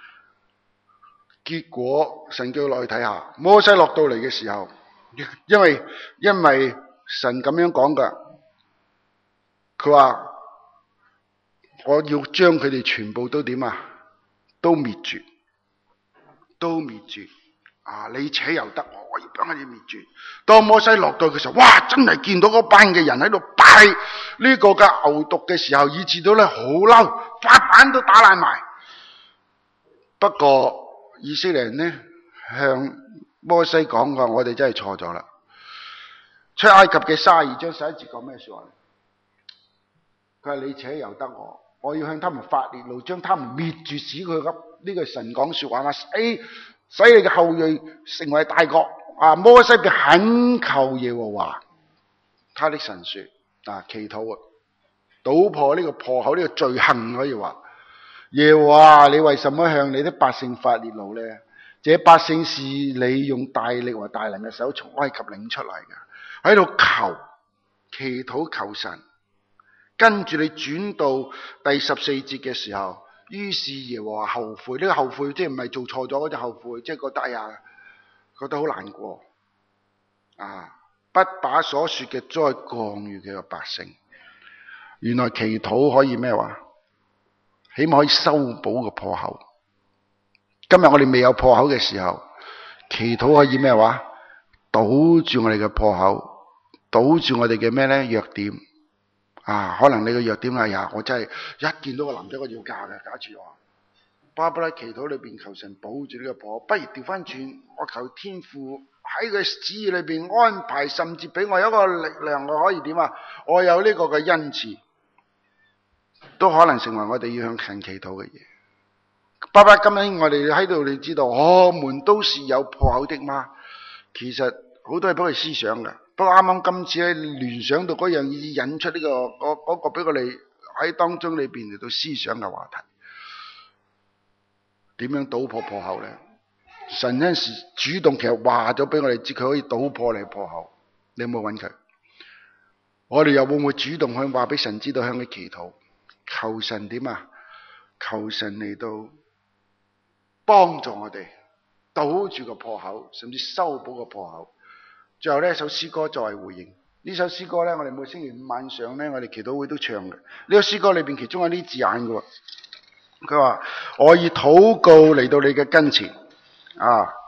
結果神叫佢落去睇下，摩西落到嚟嘅時候，因為因為神咁樣講噶，佢話我要將佢哋全部都點啊，都滅絕，都滅絕。啊！你且由得我，我要將佢哋滅絕。當摩西落到嘅時候，哇！真係見到嗰班嘅人喺度拜呢個嘅牛犢嘅時候，以致到咧好嬲，法版都打爛埋。不過以色列人呢向摩西講過，我哋真係錯咗啦。出埃及嘅三十二章十一節講咩說話？佢話你且由得我，我要向他們發烈怒，將他們滅絕，使佢咁呢個神講說話嘛。A 使你嘅後裔成為大國。啊，摩西嘅懇求耶和華，他的神說啊，祈禱啊，搗破呢個破口呢、這個罪行可以話。耶和華，你為什麼向你的百姓發烈怒呢？這百姓是你用大力和大能嘅手從埃及領出嚟嘅，喺度求祈禱求神。跟住你轉到第十四節嘅時候。於是耶和華後悔，呢、這個後悔即係唔係做錯咗嗰隻後悔，即係覺得哎呀，覺得好難過啊！不把所說嘅災降於佢嘅百姓。原來祈禱可以咩話？起碼可以修補個破口。今日我哋未有破口嘅時候，祈禱可以咩話？堵住我哋嘅破口，堵住我哋嘅咩呢？弱點。啊，可能你嘅弱點係呀，我真係一見到個男仔我要嫁嘅。假設我巴不得祈禱裏邊求神保住呢個破口，不如調翻轉，我求天父喺佢旨意裏邊安排，甚至俾我有一個力量，我可以點啊？我有呢個嘅恩賜，都可能成為我哋要向神祈禱嘅嘢。巴不得今日我哋喺度，你知道，我們都是有破口的嗎？其實好多係俾佢思想嘅。不過啱啱今次咧聯想到嗰樣意引出呢、這個嗰嗰、那個俾我哋喺當中裏邊嚟到思想嘅話題，點樣搗破破口咧？神有陣時主動其實話咗俾我哋知，佢可以搗破你破口，你有冇揾佢？我哋又會唔會主動去話俾神知道，向佢祈禱，求神點啊？求神嚟到幫助我哋堵住個破口，甚至修補個破口。最後呢一首詩歌作為回應，呢首詩歌呢，我哋每星期五晚上呢，我哋祈禱會都唱嘅。呢首詩歌裏邊其中有啲字眼嘅，佢話我以禱告嚟到你嘅跟前啊，